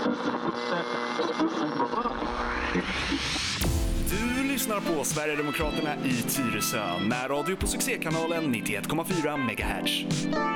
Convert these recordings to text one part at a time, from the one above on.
Du lyssnar på Sverigedemokraterna i Tyresö, närradio på succékanalen 91,4 MHz.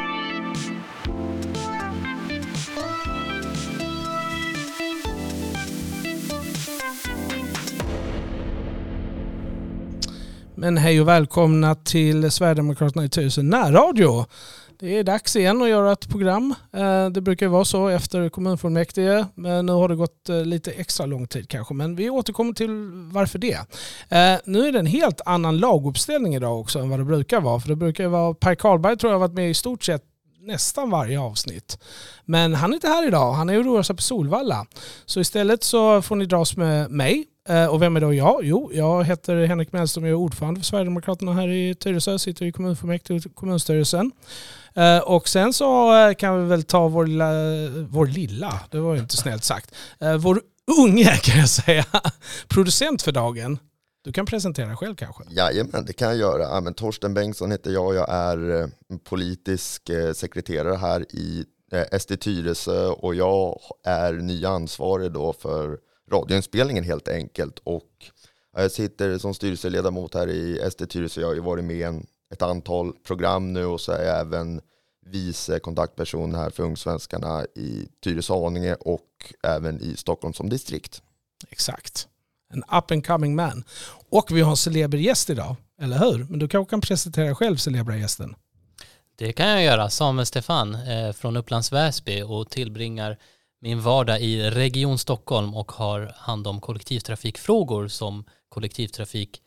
Men hej och välkomna till Sverigedemokraterna i Tyresö närradio. Det är dags igen att göra ett program. Det brukar ju vara så efter kommunfullmäktige, men nu har det gått lite extra lång tid kanske. Men vi återkommer till varför det. Nu är det en helt annan laguppställning idag också än vad det brukar vara. För det brukar ju vara Per Karlberg, tror jag har varit med i stort sett nästan varje avsnitt. Men han är inte här idag. Han är ju rolig sig på Solvalla. Så istället så får ni dras med mig. Och vem är då jag? Jo, jag heter Henrik Mellström och jag är ordförande för Sverigedemokraterna här i Tyresö. Sitter i kommunfullmäktige och kommunstyrelsen. Och sen så kan vi väl ta vår lilla, det var ju inte snällt sagt, vår unge kan jag säga, producent för dagen. Du kan presentera dig själv kanske. Jajamän, det kan jag göra. Ja, men Torsten Bengtsson heter jag är politisk sekreterare här i SD Tyresö och jag är ny ansvarig då för radioinspelningen helt enkelt. Och jag sitter som styrelseledamot här i SD Tyresö. Jag har ju varit med i ett antal program nu och så är jag även vice kontaktperson här för Ungsvenskarna i Tyresö Haninge och även i Stockholm som distrikt. Exakt. En up and coming man. Och vi har en celeber gäst idag, eller hur? Men du kanske kan presentera själv celebra gästen. Det kan jag göra. Samuel Stefan från Upplands Väsby och tillbringar min vardag i Region Stockholm och har hand om kollektivtrafikfrågor som kollektivtrafik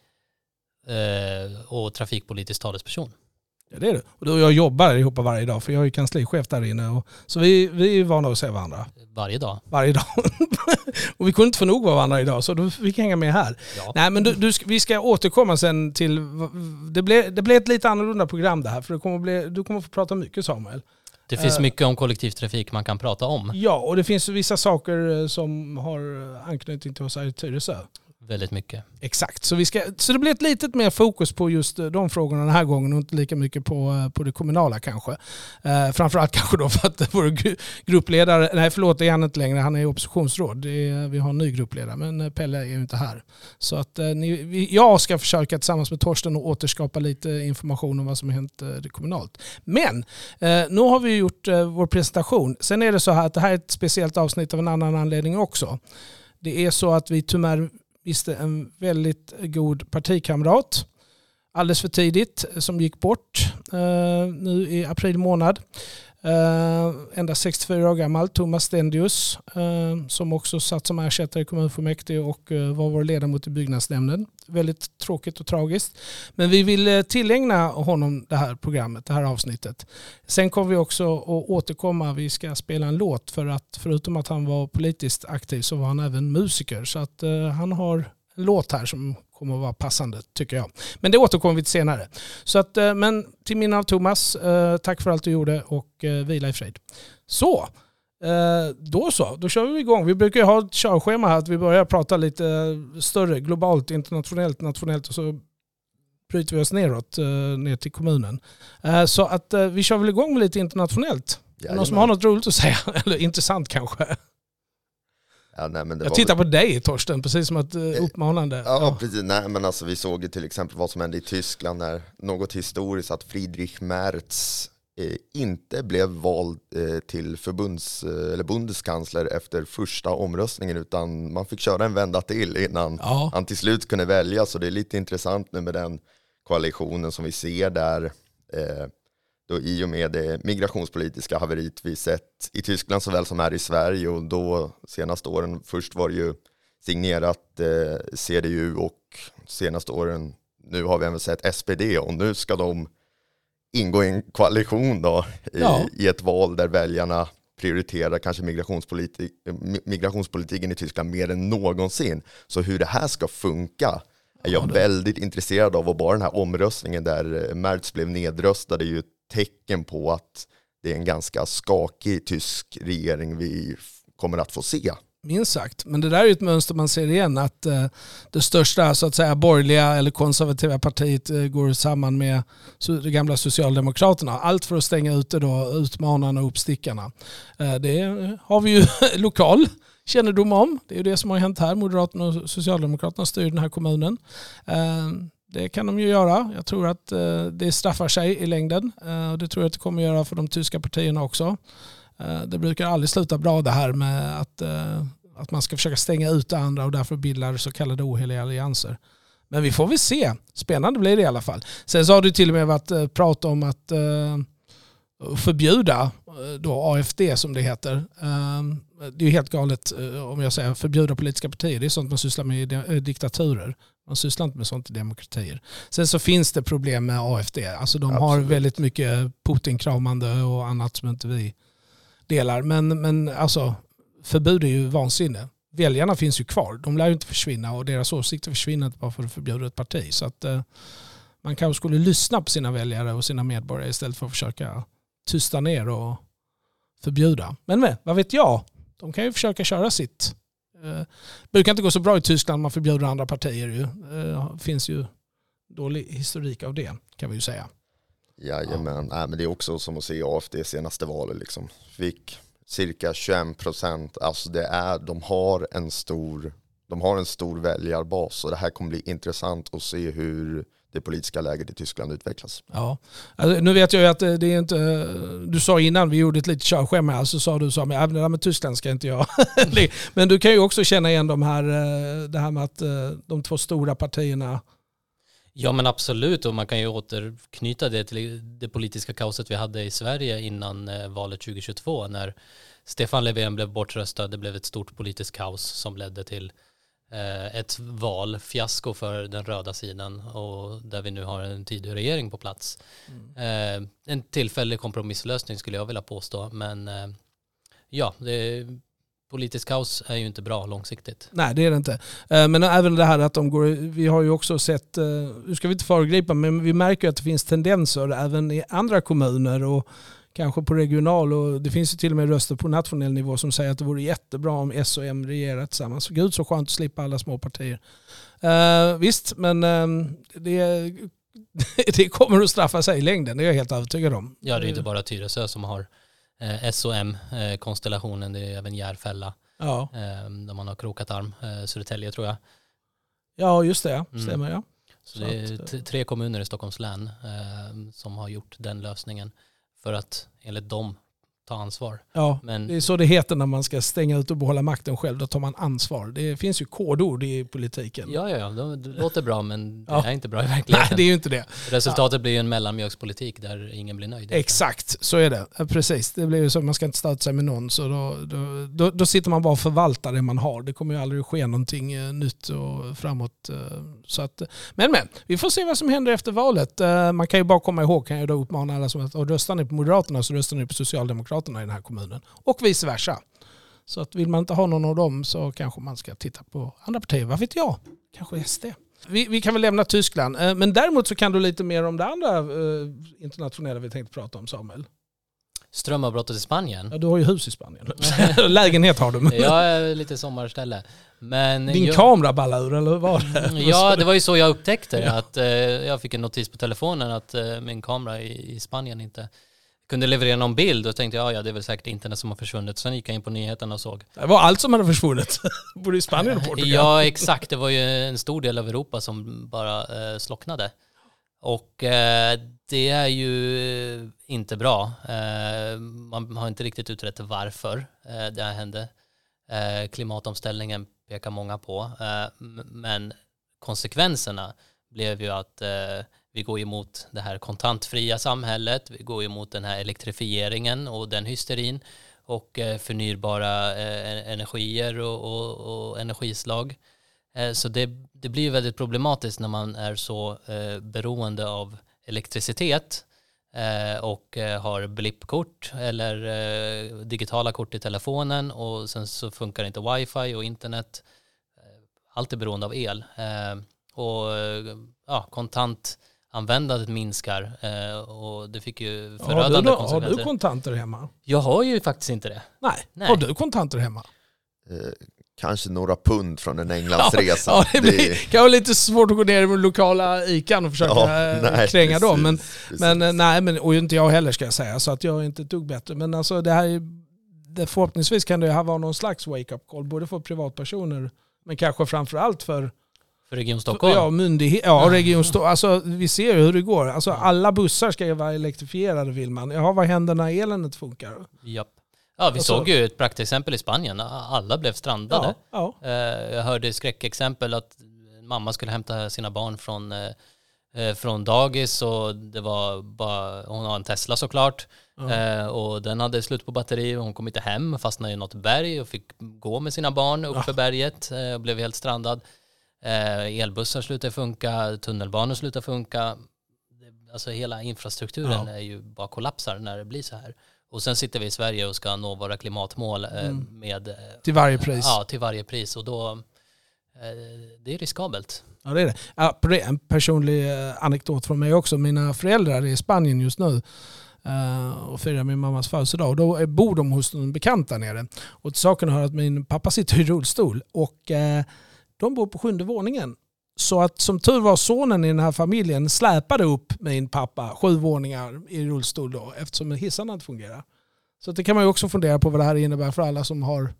och trafikpolitisk talesperson. Ja, det är det. Och jag jobbar ihop varje dag för jag är kanslechef där inne. Så vi är vana att se varandra. Varje dag. Och vi kunde inte få nog av varandra idag så då fick hänga med här. Ja. Nej, men vi ska återkomma sen till... Det blir ett lite annorlunda program det här för du kommer få prata mycket, Samuel. Det finns mycket om kollektivtrafik man kan prata om. Ja, och det finns vissa saker som har anknytning till oss här i Tyresö. Väldigt mycket. Exakt. Så det blir ett litet mer fokus på just de frågorna den här gången och inte lika mycket på det kommunala kanske. Framförallt kanske då för att vår gruppledare, det är han inte längre, han är oppositionsråd. Vi har en ny gruppledare, men Pelle är ju inte här. Så att jag ska försöka tillsammans med Torsten att återskapa lite information om vad som har hänt kommunalt. Men nu har vi gjort vår presentation. Sen är det så här att det här är ett speciellt avsnitt av en annan anledning också. Det är så att vi tyvärr visste en väldigt god partikamrat alldeles för tidigt som gick bort nu i april månad. Endast 64 år gammal, Thomas Stendius, som också satt som ersättare i kommunfullmäktige och var vår ledamot i byggnadsnämnden. Väldigt tråkigt och tragiskt. Men vi vill tillägna honom det här programmet, det här avsnittet. Sen kommer vi också att återkomma, vi ska spela en låt för att förutom att han var politiskt aktiv så var han även musiker. Så att han har en låt här som kommer att vara passande tycker jag. Men det återkommer vi till senare. Så att, men till minne av Thomas, tack för allt du gjorde och vila i frid. Så, då kör vi igång. Vi brukar ju ha ett körschema här att vi börjar prata lite större, globalt, internationellt, nationellt och så bryter vi oss neråt ner till kommunen. Så att vi kör väl igång med lite internationellt. Någon som har något roligt att säga, eller intressant kanske. Ja, nej, men jag tittar på dig, Torsten, precis som ett uppmanande. Ja, precis. Nej, men alltså, vi såg ju till exempel vad som hände i Tyskland när något historiskt att Friedrich Merz inte blev vald till Bundeskansler efter första omröstningen utan man fick köra en vända till innan han till slut kunde välja. Så det är lite intressant nu med den koalitionen som vi ser där då i och med det migrationspolitiska haveriet vi sett i Tyskland såväl som här i Sverige och då senaste åren, först var det ju signerat CDU och senaste åren nu har vi även sett SPD och nu ska de ingå i en koalition då i ett val där väljarna prioriterar kanske migrationspolitiken i Tyskland mer än någonsin. Så hur det här ska funka är jag väldigt intresserad av och bara den här omröstningen där Merz blev nedröstad är ju ett tecken på att det är en ganska skakig tysk regering vi kommer att få se Minst sagt. Men det där är ju ett mönster man ser igen, att det största så att säga borgerliga eller konservativa partiet går samman med de gamla Socialdemokraterna. Allt för att stänga ute då utmanarna och uppstickarna. Det har vi ju lokal kännedom om. Det är ju det som har hänt här. Moderaterna och Socialdemokraterna styr den här kommunen. Det kan de ju göra. Jag tror att det straffar sig i längden. Det tror jag att det kommer att göra för de tyska partierna också. Det brukar aldrig sluta bra det här med att man ska försöka stänga ut det andra och därför bildar så kallade oheliga allianser. Men vi får väl se. Spännande blir det i alla fall. Sen så har det till och med varit prat om att förbjuda då AFD som det heter. Det är ju helt galet om jag säger förbjuda politiska partier. Det är sånt man sysslar med i diktaturer. Man sysslar inte med sånt i demokratier. Sen så finns det problem med AFD. Alltså de har väldigt mycket Putin-kramande och annat som inte vi delar. Men alltså förbud är ju vansinne. Väljarna finns ju kvar. De lär ju inte försvinna och deras åsikter försvinner inte bara för att förbjuda ett parti. Så att man kanske skulle lyssna på sina väljare och sina medborgare istället för att försöka tysta ner och förbjuda. Men vad vet jag? De kan ju försöka köra sitt. Det brukar inte gå så bra i Tyskland om man förbjuder andra partier. Det finns ju dålig historik av det, kan vi ju säga. Jajamän. Nej, men det är också som att se AFD senaste valet. Liksom. Fick cirka 21%. Alltså de har en stor väljarbas och det här kommer bli intressant att se hur det politiska läget i Tyskland utvecklas. Ja, alltså, nu vet jag ju att det är inte... Du sa innan vi gjorde ett litet körschema, alltså sa du så men det där med Tyskland ska inte jag. Men du kan ju också känna igen det här med att de två stora partierna... Ja men absolut, och man kan ju återknyta det till det politiska kaoset vi hade i Sverige innan valet 2022 när Stefan Löfven blev bortröstad. Det blev ett stort politiskt kaos som ledde till ett valfiasko för den röda sidan och där vi nu har en tidig regering på plats. En tillfällig kompromisslösning skulle jag vilja påstå, men politisk kaos är ju inte bra långsiktigt. Nej, det är det inte. Men även det här att vi har ju också sett, nu ska vi inte föregripa, men vi märker att det finns tendenser även i andra kommuner och kanske på regional, och det finns ju till och med röster på nationell nivå som säger att det vore jättebra om S och M regerar tillsammans. Gud så skönt att slippa alla små partier. Visst, men det kommer att straffa sig i längden, det är jag helt övertygad om. Ja, det är inte bara Tyresö som har S och M-konstellationen, det är även Järfälla. Ja. Där man har krokat arm, Södertälje tror jag. Ja, just det. Stämmer, ja. Så det är 3 kommuner i Stockholms län som har gjort den lösningen för att enligt dem ta ansvar. Ja, men det är så det heter när man ska stänga ut och behålla makten själv. Då tar man ansvar. Det finns ju kodord i politiken. Ja, det låter bra men det är inte bra i verkligheten. Nej, det är ju inte det. Resultatet blir ju en mellanmjölkspolitik där ingen blir nöjd. Exakt, så är det. Precis. Det blir ju så att man ska inte stöta sig med någon. Så då sitter man bara och förvaltar det man har. Det kommer ju aldrig ske någonting nytt och framåt. Så att, men, vi får se vad som händer efter valet. Man kan ju bara komma ihåg, kan jag då uppmana alla som att röstar ni på Moderaterna så röstar ni på Socialdemokraterna i den här kommunen. Och vice versa. Så att vill man inte ha någon av dem så kanske man ska titta på andra partier. Vad vet jag? Kanske SD. Vi kan väl lämna Tyskland. Men däremot så kan du lite mer om det andra internationella vi tänkte prata om, Samuel. Strömavbrottet i Spanien. Ja, du har ju hus i Spanien. Lägenhet har du. Ja, lite sommarställe. Men din kamera ballade ur, eller vad var det? Ja, det var ju så jag upptäckte att jag fick en notis på telefonen att min kamera i Spanien inte kunde leverera någon bild och tänkte det är väl säkert internet som har försvunnit. Sen gick jag in på nyheterna och såg. Det var allt som hade försvunnit. Både i Spanien och Portugal. Ja, exakt. Det var ju en stor del av Europa som bara slocknade. Och det är ju inte bra. Man har inte riktigt utrett varför det här hände. Klimatomställningen pekar många på. Men konsekvenserna blev ju att vi går emot det här kontantfria samhället. Vi går emot den här elektrifieringen och den hysterin och förnybara energier och energislag. Så det blir väldigt problematiskt när man är så beroende av elektricitet och har blippkort eller digitala kort i telefonen och sen så funkar inte wifi och internet. Allt är beroende av el. Och kontantanvändandet minskar och det fick ju förödande konsekvenser. Har du kontanter hemma? Jag har ju faktiskt inte det. Nej. Har du kontanter hemma? kanske några pund från en Englandsresa. Ja, det kan vara lite svårt att gå ner med lokala ICAn och försöka kränga dem. Men och inte jag heller ska jag säga, så att jag är inte ett dugg bättre. Men alltså det här förhoppningsvis kan det här vara någon slags wake-up call, både för privatpersoner men kanske framförallt för Region Stockholm? Region Stockholm. Alltså, vi ser hur det går. Alltså, alla bussar ska ju vara elektrifierade, vill man. Vad händer när elen inte funkar? Japp. Ja, vi såg ju ett praktexempel i Spanien. Alla blev strandade. Ja. Jag hörde skräckexempel att mamma skulle hämta sina barn från dagis, och det var bara, hon har en Tesla såklart, och den hade slut på batteri och hon kom inte hem, fastnade i något berg och fick gå med sina barn upp för berget och blev helt strandad. Elbussar slutar funka, tunnelbanor slutar funka. Alltså hela infrastrukturen är ju bara kollapsar när det blir så här. Och sen sitter vi i Sverige och ska nå våra klimatmål med till varje pris. Ja, till varje pris, och då det är riskabelt. Ja, det är det. Ja, en personlig anekdot från mig också. Mina föräldrar är i Spanien just nu och firar min mammas födelsedag. Och då bor de hos en bekant där nere. Och till saken hör att min pappa sitter i rullstol och de bor på 7:e våningen. Så att som tur var, sonen i den här familjen släpade upp min pappa 7 våningar i rullstol då, eftersom hissarna inte fungerar. Så det kan man ju också fundera på vad det här innebär för alla som har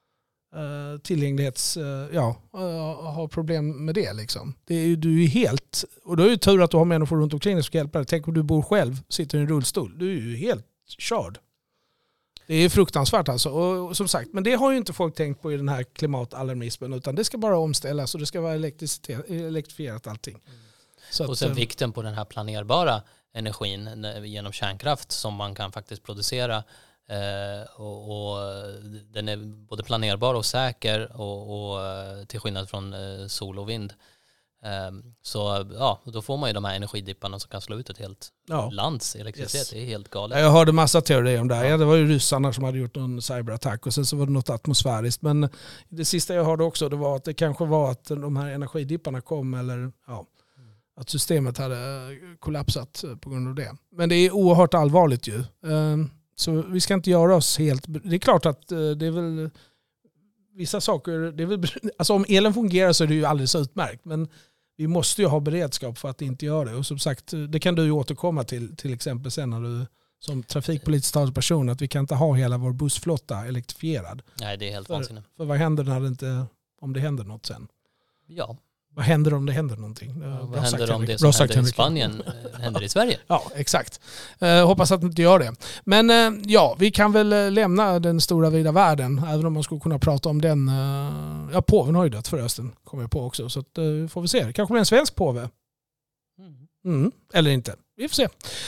har problem med det liksom. Det är ju, du är helt, och då är det tur att du har människor runt omkring dig som ska hjälpa dig. Tänk om du bor själv, sitter i en rullstol. Du är ju helt körd. Det är fruktansvärt alltså. Och som sagt, men det har ju inte folk tänkt på i den här klimatalarmismen, utan det ska bara omställas och det ska vara elektrifierat allting. Så och sen vikten på den här planerbara energin genom kärnkraft som man kan faktiskt producera, och den är både planerbar och säker och till skillnad från sol och vind. Så då får man ju de här energidipparna som kan slå ut ett helt lands elektricitet. Yes. Det är helt galet. Jag hörde massa teorier om det här. Det var ju ryssarna som hade gjort en cyberattack och sen så var det något atmosfäriskt. Men det sista jag hörde också, det var att det kanske var att de här energidipparna kom, eller att systemet hade kollapsat på grund av det. Men det är oerhört allvarligt ju. Så vi ska inte göra oss helt... Det är klart att det är väl vissa saker... Det är väl, alltså om elen fungerar så är det ju alldeles utmärkt. Men vi måste ju ha beredskap för att inte göra det. Och som sagt, det kan du ju återkomma till exempel sen när du som trafikpolitisk talesperson, att vi kan inte ha hela vår bussflotta elektrifierad. Nej, det är helt vansinnigt. För vad händer när det inte, om det händer något sen? Ja. Vad händer om det händer någonting? Vad händer om det som händer i Spanien händer i Sverige? Ja, exakt. Hoppas att det inte gör det. Men vi kan väl lämna den stora vida världen, även om man skulle kunna prata om den. Påven har ju dött förresten, kommer jag på också. Så att, får vi se. Det kanske blir en svensk påve. Eller inte. Vi får se.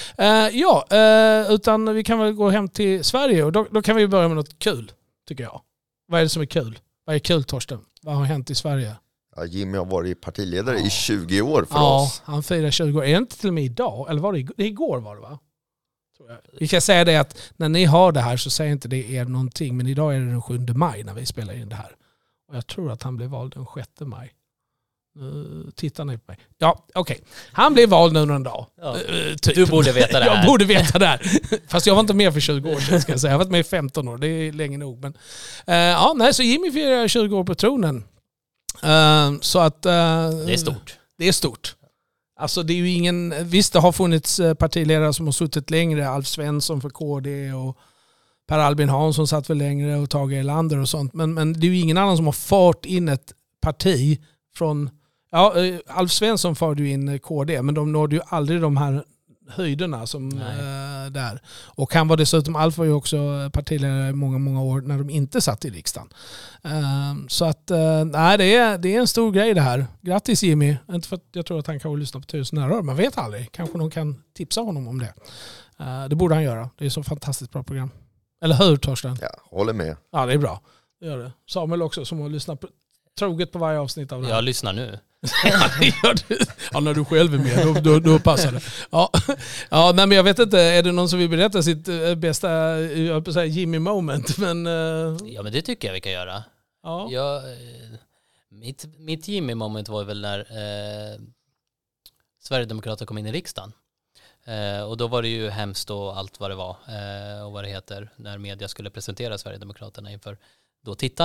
Utan vi kan väl gå hem till Sverige och då kan vi börja med något kul, tycker jag. Vad är det som är kul? Vad är kul, Torsten? Vad har hänt i Sverige? Ja, Jimmy har varit partiledare i 20 år för oss. Ja, han firar 20 år. Är det inte till och med idag? Eller var det igår var det, va? Tror jag. Vi kan säga det att när ni har det här så säger inte det er någonting. Men idag är det den 7 maj när vi spelar in det här. Och jag tror att han blev vald den 6 maj. Tittar ni på mig? Ja, okej. Han blev vald nu någon dag. Ja. Du borde veta det här. Jag borde veta det här. Fast jag var inte med för 20 år sedan, ska jag säga. Jag har varit med i 15 år. Det är länge nog. Men, så Jimmy firar 20 år på tronen. Så att det är stort. Det är stort. Alltså det är ju ingen, visst det har funnits partiledare som har suttit längre, Alf Svensson för KD och Per Albin Hansson satt väl längre och Tage Erlander och sånt, men det är ju ingen annan som har fört in ett parti från, Alf Svensson förde ju in KD, men de nådde ju aldrig de här höjderna som där. Och han var dessutom, Alf var ju också partiledare i många, många år när de inte satt i riksdagen. Så att det är en stor grej det här. Grattis Jimmy. Inte för att jag tror att han kan lyssna på 1000 närrör, man vet aldrig. Kanske någon kan tipsa honom om det. Det borde han göra. Det är så fantastiskt bra program. Eller hur, Torsten? Ja, håller med. Ja, det är bra. Det gör det. Samuel också, som har lyssnat troget på varje avsnitt av det här. Jag lyssnar nu. När du själv är med, då passar det. Nej, men jag vet inte, är det någon som vill berätta sitt bästa, jag vill säga Jimmy moment? Men, ja, men det tycker jag vi kan göra. Ja. Mitt Jimmy moment var väl när Sverigedemokraterna kom in i riksdagen. Och då var det ju hemskt och allt vad det var och vad det heter när media skulle presentera Sverigedemokraterna inför då tittarna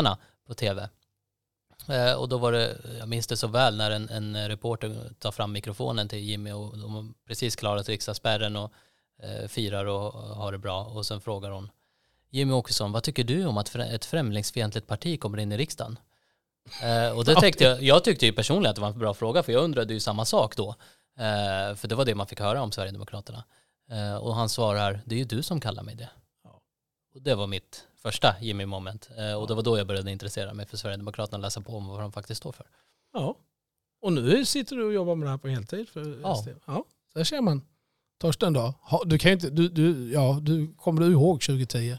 på tv. Och då var det, jag minns det så väl, när en reporter tar fram mikrofonen till Jimmy och de har precis klarat riksdagsspärren och firar och har det bra. Och sen frågar hon: Jimmy Åkesson, vad tycker du om att ett främlingsfientligt parti kommer in i riksdagen? Och det tänkte jag tyckte ju personligen att det var en bra fråga, för jag undrade ju samma sak då. För det var det man fick höra om Sverigedemokraterna. Och han svarar: det är ju du som kallar mig det. Och det var mitt första Jimmy-moment. Och det var då jag började intressera mig för Sverigedemokraterna och läsa på om vad de faktiskt står för. Ja, och nu sitter du och jobbar med det här på heltid för SD. Ja, där ser man. Torsten då? Du kan inte, kommer du ihåg 2010?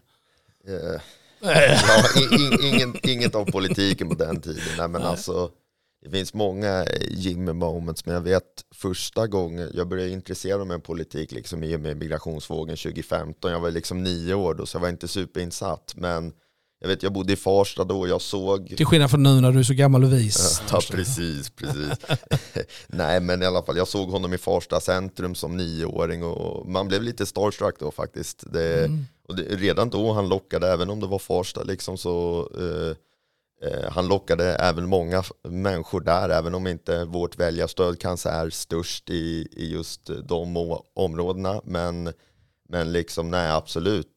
Inget av politiken på den tiden. Nej, men alltså, det finns många Jimmy moments, men jag vet första gången jag började intressera mig av politik liksom i och med migrationsvågen 2015. Jag var liksom 9 år då, så jag var inte superinsatt, men jag vet, jag bodde i Farsta då och jag såg... Till skillnad från nu när du är så gammal och vis. Ja, precis. Nej, men i alla fall, jag såg honom i Farsta centrum som 9-åring och man blev lite starstruck då faktiskt. Redan då han lockade, även om det var Farsta liksom, så han lockade även många människor där, även om inte vårt väljarstöd kanske är störst i just de områdena. Men liksom, nej, absolut,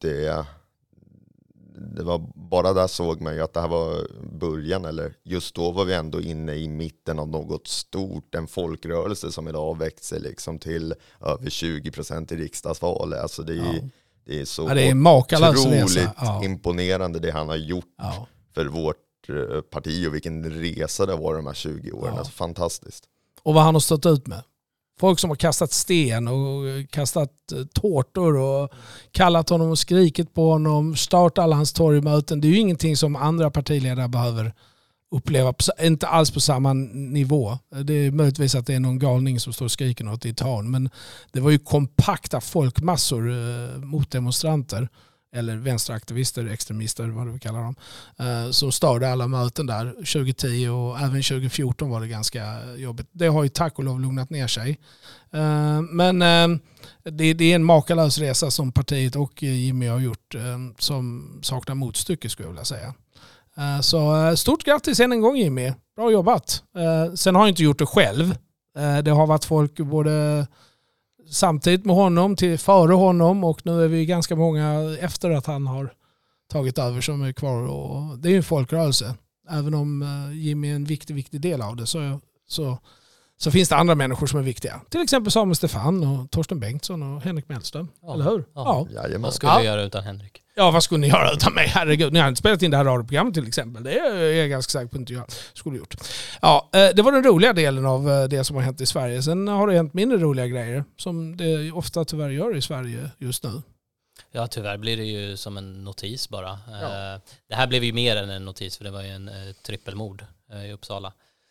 det var bara där såg man ju att det här var början, eller just då var vi ändå inne i mitten av något stort, en folkrörelse som idag växt sig liksom till över 20% i riksdagsval. Alltså det är så det är otroligt imponerande det han har gjort för vårt parti och vilken resa det var de här 20 åren. Alltså, fantastiskt. Och vad han har stått ut med. Folk som har kastat sten och kastat tårtor och kallat honom och skrikit på honom, startat alla hans torgmöten. Det är ju ingenting som andra partiledare behöver uppleva, inte alls på samma nivå. Det är möjligtvis att det är någon galning som står och skriker något i ett hörn, men det var ju kompakta folkmassor mot demonstranter eller vänsteraktivister, extremister, vad du kallar dem, som störde alla möten där 2010 och även 2014 var det ganska jobbigt. Det har ju tack och lov lugnat ner sig. Men det är en makalös resa som partiet och Jimmy har gjort som saknar motstycke, skulle jag vilja säga. Så stort grattis än en gång, Jimmy. Bra jobbat. Sen har jag inte gjort det själv. Det har varit folk både samtidigt med honom till före honom, och nu är vi ganska många efter att han har tagit över som är kvar. Och det är ju en folkrörelse. Även om Jimmy är en viktig del av det, så finns det andra människor som är viktiga. Till exempel Samuel Stefan och Torsten Bengtsson och Henrik Mellström. Eller hur? Ja. Vad skulle vi göra utan Henrik? Ja, vad skulle ni göra utan mig? Herregud, ni har inte spelat in det här radioprogrammet till exempel. Det är jag ganska säker på att inte jag skulle gjort. Ja, det var den roliga delen av det som har hänt i Sverige. Sen har det hänt mindre roliga grejer, som det ofta tyvärr gör i Sverige just nu. Ja, tyvärr blir det ju som en notis bara. Ja. Det här blev ju mer än en notis, för det var ju en trippelmord i Uppsala.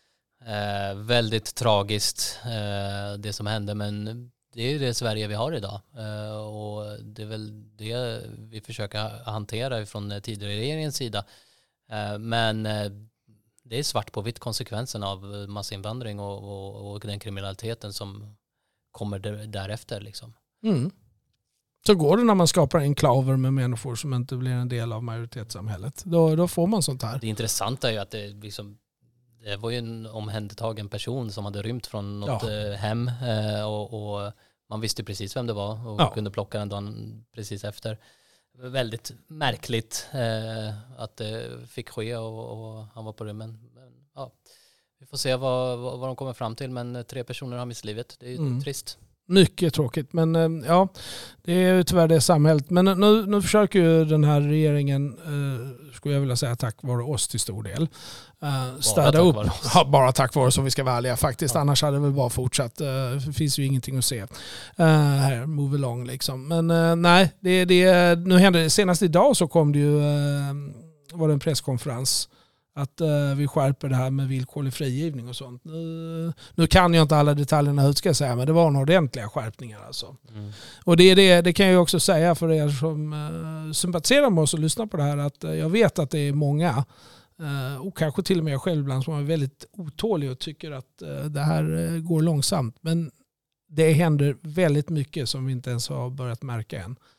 Väldigt tragiskt det som hände, men det är ju det Sverige vi har idag, och det är väl det vi försöker hantera från tidigare regeringens sida, men det är svart på vitt konsekvensen av massinvandring och den kriminaliteten som kommer därefter liksom. Så går det när man skapar enklaver med människor som inte blir en del av majoritetssamhället. Då får man sånt här. Det intressanta är ju att det var ju en omhändertagen person som hade rymt från något hem, och man visste precis vem det var och kunde plocka den dagen precis efter. Väldigt märkligt att det fick ske, och han var på rymmen. Men, vi får se vad de kommer fram till, men 3 personer har mist livet. Det är ju trist. Mycket tråkigt, men det är ju tyvärr det samhället. Men nu försöker ju den här regeringen, skulle jag vilja säga, tack vare oss till stor del, städa upp. Bara tack vare oss, som vi ska vara ärliga faktiskt. Annars hade det väl bara fortsatt. Det finns ju ingenting att se. Här, move along liksom. Men nej, nu hände det. Senast idag så kom det ju, var det en presskonferens att vi skärper det här med villkorlig frigivning och sånt. Nu kan jag inte alla detaljerna ut, ska jag säga, men det var en ordentliga skärpningar alltså. Och det kan jag också säga för er som sympatiserar med oss och lyssnar på det här, att jag vet att det är många, och kanske till och med jag själv ibland, som är väldigt otålig och tycker att det här går långsamt. Men det händer väldigt mycket som vi inte ens har börjat märka än.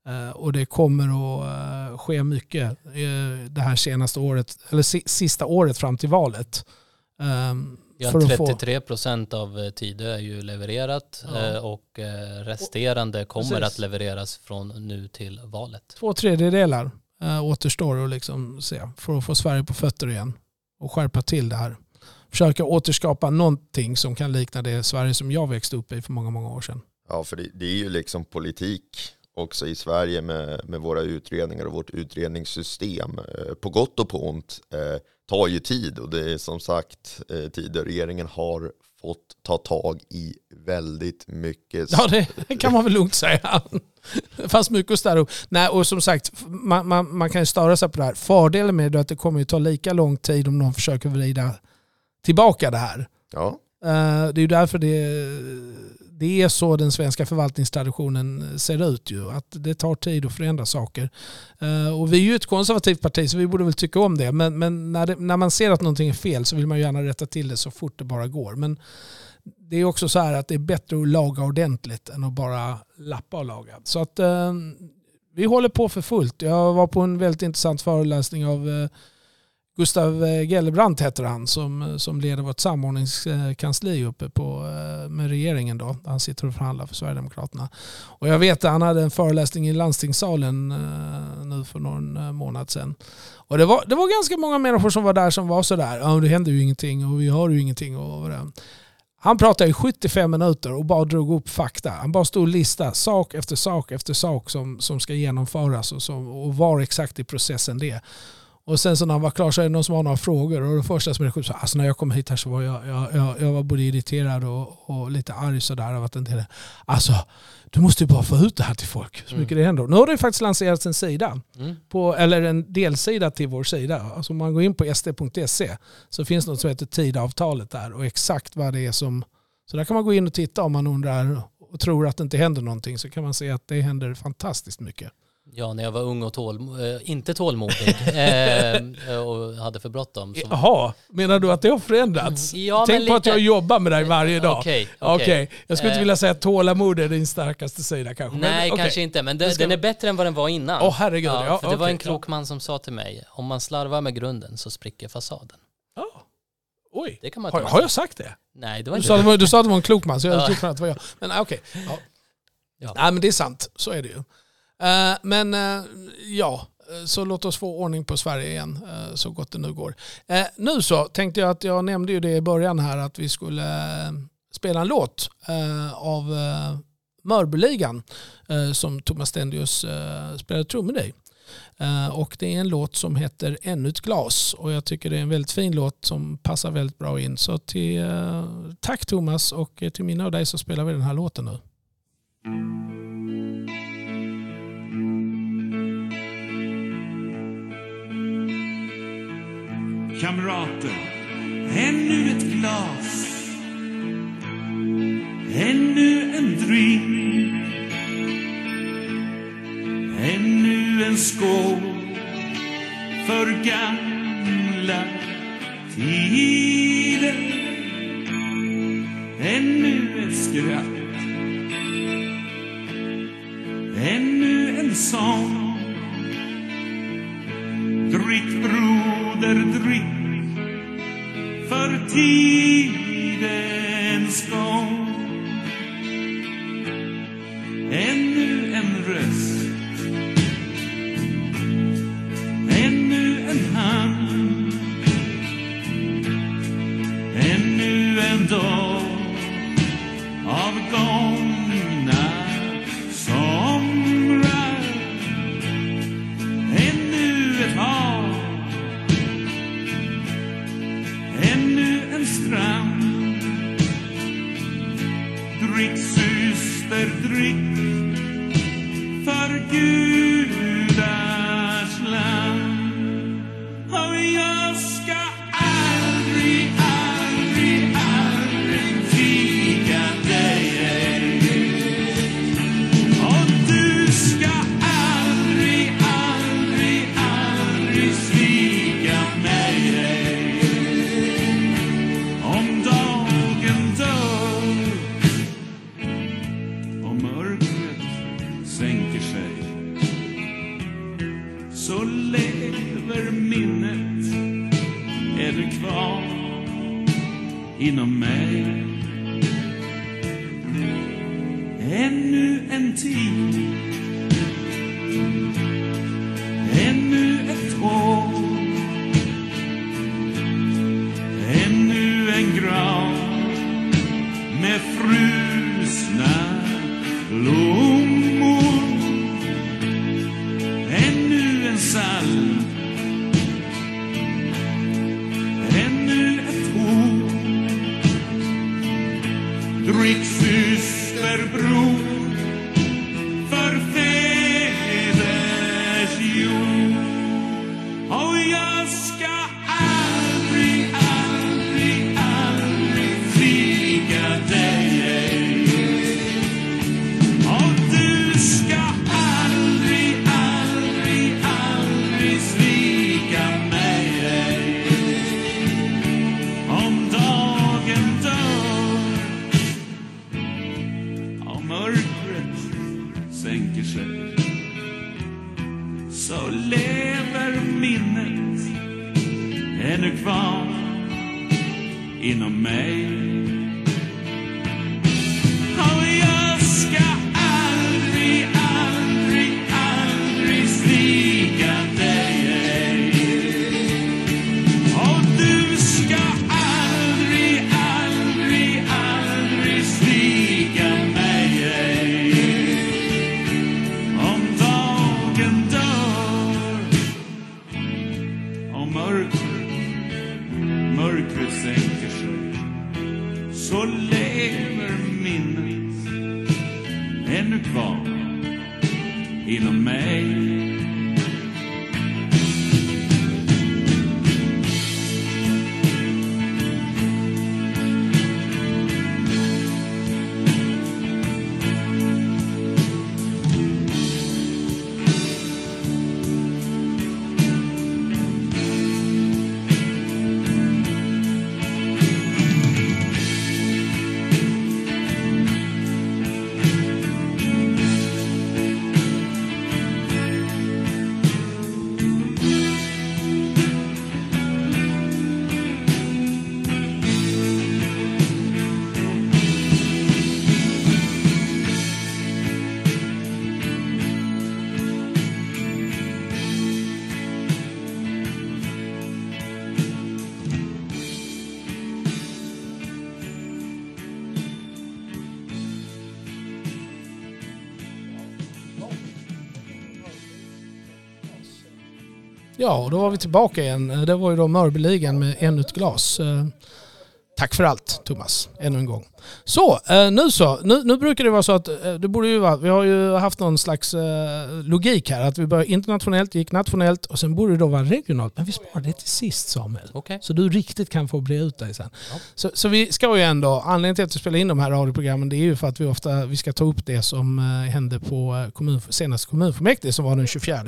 Och det kommer att ske mycket det här senaste året, eller sista året fram till valet. Ja, 33% av Tidö är ju levererat och resterande kommer att levereras från nu till valet. 2/3 återstår att liksom se för att få Sverige på fötter igen och skärpa till det här. Försöka återskapa någonting som kan likna det Sverige som jag växte upp i för många, många år sedan. Ja, för det är ju liksom politik också i Sverige med våra utredningar och vårt utredningssystem. På gott och på ont tar ju tid, och det är som sagt regeringen har fått ta tag i väldigt mycket. Ja, det kan man väl lugnt säga. Det fanns mycket att ställa upp. Nej, och som sagt, man kan ju störa sig på det här. Fördelen med det är att det kommer att ta lika lång tid om någon försöker vrida tillbaka det här. Ja. Det är ju därför det är så den svenska förvaltningstraditionen ser ut ju. Att det tar tid att förändra saker. Och vi är ju ett konservativt parti så vi borde väl tycka om det. Men när man ser att någonting är fel så vill man gärna rätta till det så fort det bara går. Men det är också så här att det är bättre att laga ordentligt än att bara lappa och laga. Så att vi håller på för fullt. Jag var på en väldigt intressant föreläsning av Gustav Gellebrand heter han som leder vårt samordningskansli uppe med regeringen då. Han sitter och förhandlar för Sverigedemokraterna. Och jag vet att han hade en föreläsning i landstingssalen nu för någon månad sedan. Och det var ganska många människor som var där som var sådär. Ja, det händer ju ingenting och vi hör ju ingenting. Han pratade i 75 minuter och bara drog upp fakta. Han bara stod och listade sak efter sak efter sak som ska genomföras och var exakt i processen det. Och sen så när han var klar så är det någon som har några frågor. Och det första som är så alltså när jag kom hit här så var jag var både irriterad och lite arg sådär av att en del. Alltså, du måste ju bara få ut det här till folk. Så mycket det händer. Nu har det faktiskt lanserats en sida. Eller en delsida till vår sida. Alltså om man går in på sd.se så finns något som heter tidavtalet där. Och exakt vad det är som. Så där kan man gå in och titta om man undrar och tror att det inte händer någonting. Så kan man se att det händer fantastiskt mycket. Ja, när jag var ung och inte tålmodig och hade för bråttom. Jaha, menar du att det har förändrats? Ja, tänk på att jag jobbar med dig varje dag. Okej. Jag skulle inte vilja säga att tålamod är din starkaste sida kanske. Nej, kanske inte, men den är bättre än vad den var innan. Herregud. Ja, för det var en klok man som sa till mig, om man slarvar med grunden så spricker fasaden. Oj, det kan man har jag sagt det? Nej, det var inte du sa att det var en klok man, så jag tog för att det var jag. Men okej. Ja. Nej, men det är sant. Så är det ju. Så låt oss få ordning på Sverige igen så gott det nu går. Nu så tänkte jag att jag nämnde ju det i början här att vi skulle spela en låt av Mörbyligan som Thomas Stendius spelade trummor i. Och det är en låt som heter Ännu ett glas och jag tycker det är en väldigt fin låt som passar väldigt bra in. Så tack Thomas, och till mina och dig så spelar vi den här låten nu. Kamrater, ännu ett glas, ännu en drink, ännu en skål för gamla tider, ännu ett skratt, ännu en sång. Drick broder, drick för tidens gång. Ännu en röst, ännu en hand, ännu en dag av gångna somrar. Ännu ett hav, ännu en strand. Drick syster, drick för gudars land. Och jag ska aldrig, aldrig, aldrig svika dig. Och du ska aldrig, aldrig, aldrig svika mig. Om dagen dör och mörkret sänker sig du kvar inom mig. Ännu en tid, ännu ett år, ännu en grav med frusna blommor, ännu en psalm, ännu ett ord. Drick systerbror för fäders jord. Och jag ska aldrig, aldrig, aldrig svika dig. Och du ska aldrig, aldrig, aldrig svika mig. Om dagen dör, om mörkret sänker sig, så lever minnet ännu kvar inom mig. Och jag ska aldrig, aldrig, aldrig svika dig. Och du ska aldrig, aldrig, aldrig svika mig. Om dagen dör, om mörkret sänker sig, så lever minnet ännu kvar inom mig. Ja, och då var vi tillbaka igen. Det var ju då Mörbyligan med ännu ett glas. Tack för allt, Thomas, ännu en gång. Så, nu brukar det vara så att det borde ju vara, vi har ju haft någon slags logik här, att vi börjar internationellt, gick nationellt och sen borde det då vara regionalt. Men vi sparar det till sist, Samuel. Okay. Så du riktigt kan få bre ut dig sen. Ja. Så vi ska ju ändå, anledningen till att vi spelar in de här radioprogrammen, det är ju för att vi ska ta upp det som hände på senaste kommunfullmäktige som var den 24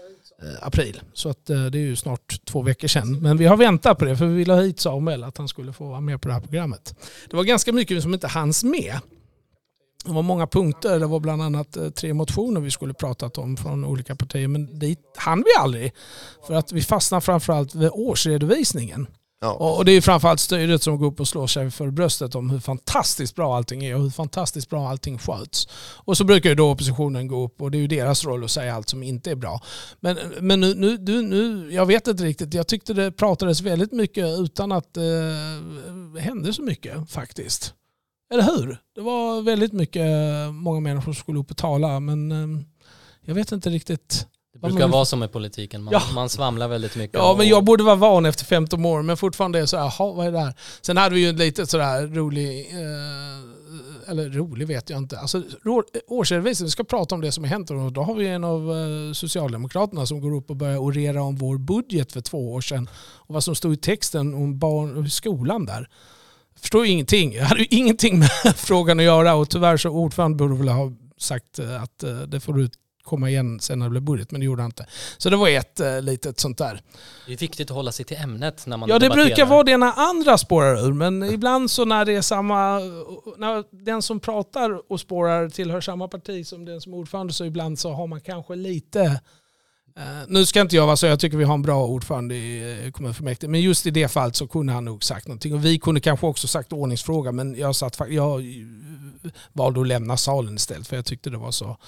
april. Så att det är ju snart 2 veckor sedan. Men vi har väntat på det för vi ville ha hit Samuel att han skulle få vara med på det här programmet. Det var ganska mycket som inte hanns med. Det var många punkter. Det var bland annat 3 motioner vi skulle pratat om från olika partier. Men dit hann vi aldrig. För att vi fastnar framförallt vid årsredovisningen. Ja. Och det är ju framförallt styret som går upp och slår sig för bröstet om hur fantastiskt bra allting är och hur fantastiskt bra allting sköts. Och så brukar ju då oppositionen gå upp och det är ju deras roll att säga allt som inte är bra. Men nu jag vet inte riktigt. Jag tyckte det pratades väldigt mycket utan att det hände så mycket faktiskt. Eller hur? Det var väldigt många människor som skulle upp och tala, men jag vet inte riktigt. Det brukar vara som med politiken. Man svamlar väldigt mycket. Ja, men jag borde vara van efter 15 år. Men fortfarande är det så här, vad är det här? Sen hade vi ju en lite sådär rolig, eller rolig vet jag inte. Alltså årsredovisning, vi ska prata om det som har hänt. Och då har vi en av Socialdemokraterna som går upp och börjar orera om vår budget för 2 år sedan. Och vad som stod i texten om barn och skolan där. Jag förstår ju ingenting. Jag hade ju ingenting med frågan att göra. Och tyvärr så ordförande borde väl ha sagt att det får du komma igen sen när det blev budget, men det gjorde han inte. Så det var ett litet sånt där. Det är viktigt att hålla sig till ämnet när man debatterar. Ja, det brukar vara det när andra spårar ur, men ibland så när det är samma, när den som pratar och spårar tillhör samma parti som den som är ordförande, så ibland så har man kanske lite Nu ska inte jag vara så, jag tycker vi har en bra ordförande i kommunfullmäktige, men just i det fallet så kunde han nog sagt någonting. Och vi kunde kanske också sagt ordningsfråga, men jag valde att lämna salen istället för jag tyckte det var så...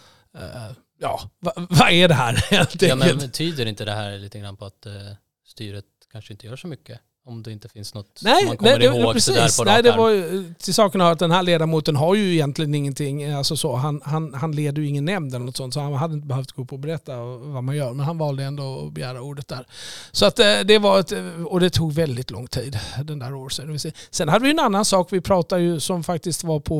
vad är det här? Ja, men tyder inte det här lite grann på att styret kanske inte gör så mycket? Om det inte finns något som man kommer ihåg precis. Sådär på rak arm. Det var till saken att den här ledamoten har ju egentligen ingenting, alltså så, han leder ju ingen nämnd eller något sånt, så han hade inte behövt gå upp och berätta vad man gör, men han valde ändå att begära ordet där. Så att det var och det tog väldigt lång tid den där år sedan. Sen hade vi en annan sak, vi pratade ju som faktiskt var på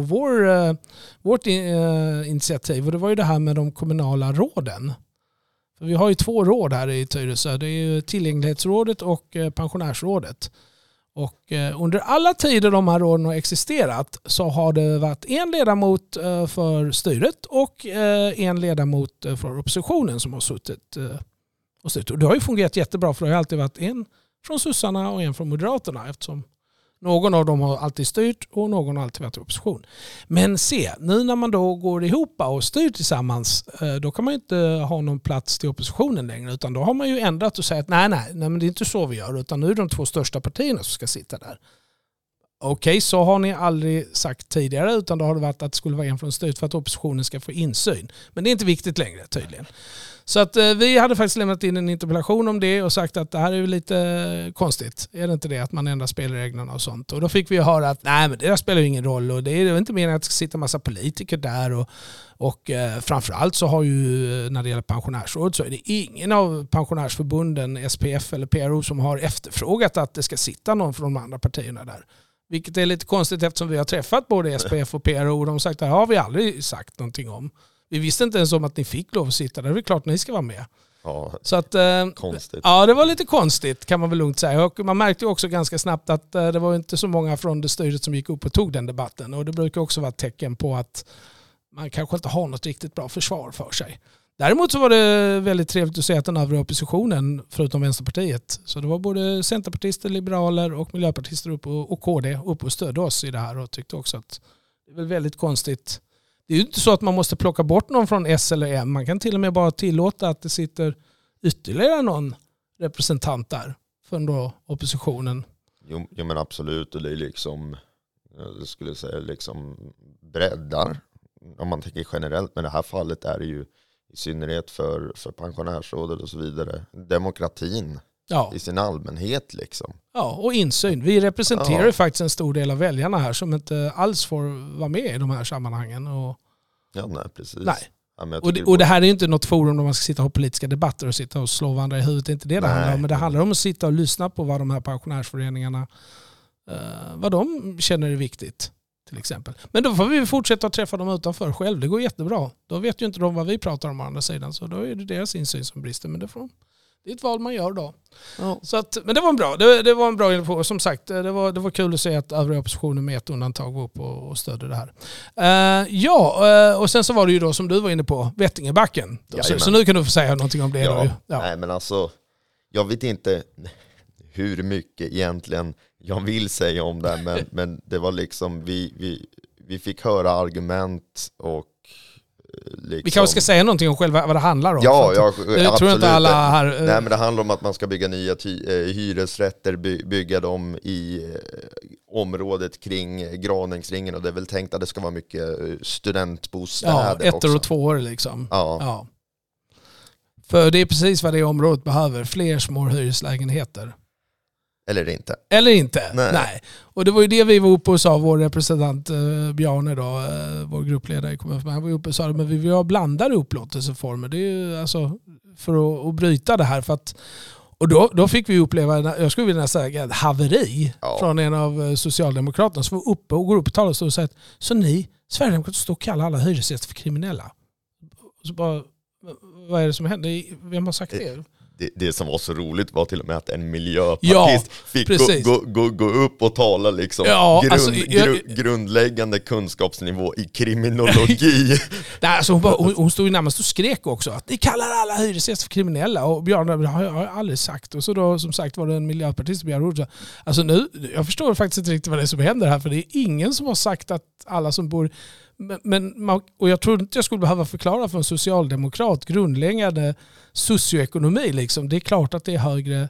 vårt initiativ, och det var ju det här med de kommunala råden. För vi har ju 2 råd här i Tyresö. Det är ju tillgänglighetsrådet och pensionärsrådet. Och under alla tider de här råden har existerat så har det varit en ledamot för styret och en ledamot för oppositionen som har suttit och styrt. Och det har ju fungerat jättebra, för det har alltid varit en från sossarna och en från moderaterna, eftersom någon av dem har alltid styrt och någon har alltid varit i opposition. Men nu när man då går ihop och styr tillsammans, då kan man ju inte ha någon plats till oppositionen längre, utan då har man ju ändrat och sagt att nej, men det är inte så vi gör, utan nu är det de 2 största partierna som ska sitta där. Okej, så har ni aldrig sagt tidigare, utan då har det varit att det skulle vara en från styret för att oppositionen ska få insyn. Men det är inte viktigt längre tydligen. Så att vi hade faktiskt lämnat in en interpellation om det och sagt att det här är ju lite konstigt. Är det inte det att man ändrar spelreglerna och sånt? Och då fick vi höra att nej, men det spelar ju ingen roll, och det är inte meningen att det ska sitta en massa politiker där, och framförallt så har ju, när det gäller pensionärsråd, så är det ingen av pensionärsförbunden, SPF eller PRO, som har efterfrågat att det ska sitta någon från de andra partierna där. Vilket är lite konstigt eftersom vi har träffat både SPF och PRO och de har sagt att det har vi aldrig sagt någonting om. Vi visste inte ens om att ni fick lov att sitta där. Det är klart att ni ska vara med. Ja, så att, konstigt. Ja, det var lite konstigt kan man väl lugnt säga. Och man märkte också ganska snabbt att det var inte så många från det styret som gick upp och tog den debatten. Och det brukar också vara ett tecken på att man kanske inte har något riktigt bra försvar för sig. Däremot så var det väldigt trevligt att se att den övriga oppositionen, förutom Vänsterpartiet, så det var både centerpartister, liberaler och miljöpartister och KD upp och stödde oss i det här, och tyckte också att det är väl väldigt konstigt. Det är ju inte så att man måste plocka bort någon från S eller M. Man kan till och med bara tillåta att det sitter ytterligare någon representant där från då oppositionen. Jo men absolut, och det är liksom, jag skulle säga liksom breddar, om man tänker generellt, men i det här fallet är det ju i synnerhet för pensionärsrådet och så vidare, demokratin i sin allmänhet liksom. Ja, och insyn. Vi representerar ju faktiskt en stor del av väljarna här som inte alls får vara med i de här sammanhangen. Ja, nej, precis. Nej. Ja, och det här är ju inte något forum där man ska sitta och ha politiska debatter och sitta och slå varandra i huvudet. Det är inte det handlar om. Men det handlar om att sitta och lyssna på vad de här pensionärsföreningarna, vad de känner är viktigt. Till exempel. Men då får vi fortsätta att träffa dem utanför själv. Det går jättebra. Då vet ju inte de vad vi pratar om å andra sidan. Så då är det deras insyn som brister. Men det är ett val man gör då. Ja. Så att, men det var en bra. Det var en bra info. Som sagt, det var kul att se att övriga oppositionen med ett undantag var upp och stödde det här. Och sen så var det ju då som du var inne på, Vättingebacken. Så nu kan du få säga någonting om det. Ja. Då. Ja. Nej, men alltså, jag vet inte hur mycket egentligen jag vill säga om det, men det var liksom, vi fick höra argument och liksom... Vi kanske ska säga någonting om själva vad det handlar om. Ja, det tror jag inte alla här... Nej, men det handlar om att man ska bygga nya hyresrätter, bygga dem i området kring Granängsringen, och det är väl tänkt att det ska vara mycket studentbostäder. Ja, 1 och 2 år liksom. Ja. För det är precis vad det området behöver, fler små hyreslägenheter. Eller inte. Nej. Och det var ju det vi var uppe och sa, vår representant Bjarne då, vår gruppledare i kommunen, han var uppe och sa att vi vill ha blandade upplåtelseformer. Det är ju alltså för att bryta det här. För att, och då fick vi uppleva, jag skulle vilja säga ett haveri från en av socialdemokraterna som var uppe och går upp och talar och säger att så ni, Sverigedemokrater, står och kallar alla hyresgäster för kriminella. Och så bara, vad är det som händer? Vem har sagt det? Det som var så roligt var till och med att en miljöpartist fick gå upp och tala liksom grundläggande kunskapsnivå i kriminologi. Nej, alltså hon stod ju närmast och skrek också att ni kallar alla hyresgäster för kriminella, och Björn har jag aldrig sagt. Och så då som sagt var det en miljöpartist, Björn Rosa. Alltså nu, jag förstår faktiskt inte riktigt vad det är som händer här, för det är ingen som har sagt att alla som bor Och jag tror inte jag skulle behöva förklara för en socialdemokrat grundläggande socioekonomi. Liksom. Det är klart att det är högre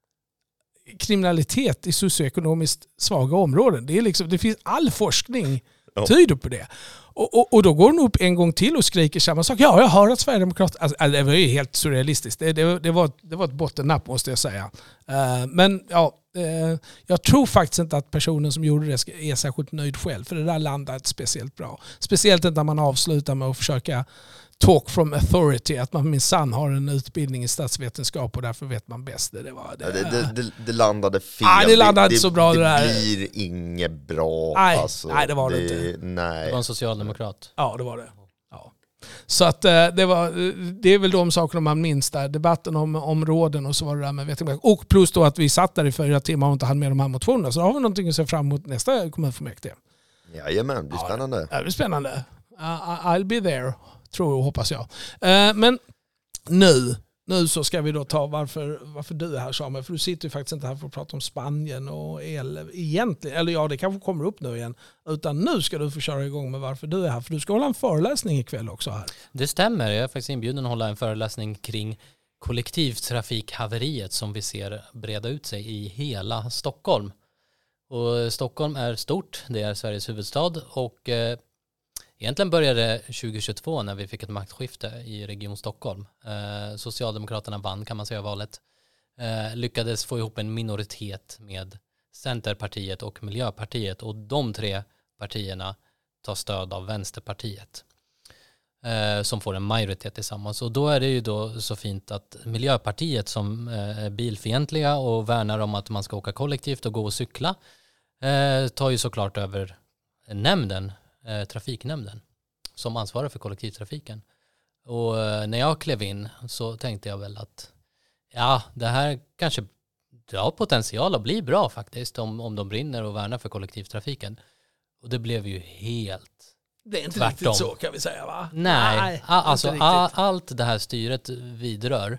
kriminalitet i socioekonomiskt svaga områden. Det finns all forskning tyder på det. Och då går hon upp en gång till och skriker samma sak. Ja, jag hör att Sverigedemokraterna... Alltså, det var ju helt surrealistiskt. Det var ett bottennapp måste jag säga. Men ja, jag tror faktiskt inte att personen som gjorde det är särskilt nöjd själv. För det där landar inte speciellt bra. Speciellt inte när man avslutar med att försöka talk from authority. Att man minsann har en utbildning i statsvetenskap och därför vet man bäst. Det landade fel. Det landade inte så bra. Det blir inget bra. Nej, det var det inte. Nej. Det var en socialdemokrat. Ja, det var det. Ja. Så att det är väl de sakerna man minns där. Debatten om områden och så var det där med vetenskap. Och plus då att vi satt där i 4 timmar och inte hann med de här motionerna. Så då har vi någonting att se fram emot nästa kommunfullmäktige. Jajamän, det blir spännande. Ja, det blir spännande. I'll be there, tror och hoppas jag. Men nu så ska vi då ta varför du är här, Samuel. För du sitter ju faktiskt inte här för att prata om Spanien och el egentligen. Eller ja, det kanske kommer upp nu igen. Utan nu ska du få köra igång med varför du är här. För du ska hålla en föreläsning ikväll också här. Det stämmer. Jag är faktiskt inbjuden att hålla en föreläsning kring kollektivtrafikhaveriet som vi ser breda ut sig i hela Stockholm. Och Stockholm är stort. Det är Sveriges huvudstad. Och egentligen började 2022 när vi fick ett maktskifte i Region Stockholm. Socialdemokraterna vann kan man säga valet. Lyckades få ihop en minoritet med Centerpartiet och Miljöpartiet. Och de 3 partierna tar stöd av Vänsterpartiet. Som får en majoritet tillsammans. Och då är det ju då så fint att Miljöpartiet som är bilfientliga och värnar om att man ska åka kollektivt och gå och cykla tar ju såklart över nämnden. Trafiknämnden som ansvarar för kollektivtrafiken. Och när jag klev in så tänkte jag väl att det här kanske har potential att bli bra faktiskt om de brinner och värnar för kollektivtrafiken. Och det blev ju helt det är inte tvärtom. Riktigt så kan vi säga, va? Nej, alltså allt det här styret vidrör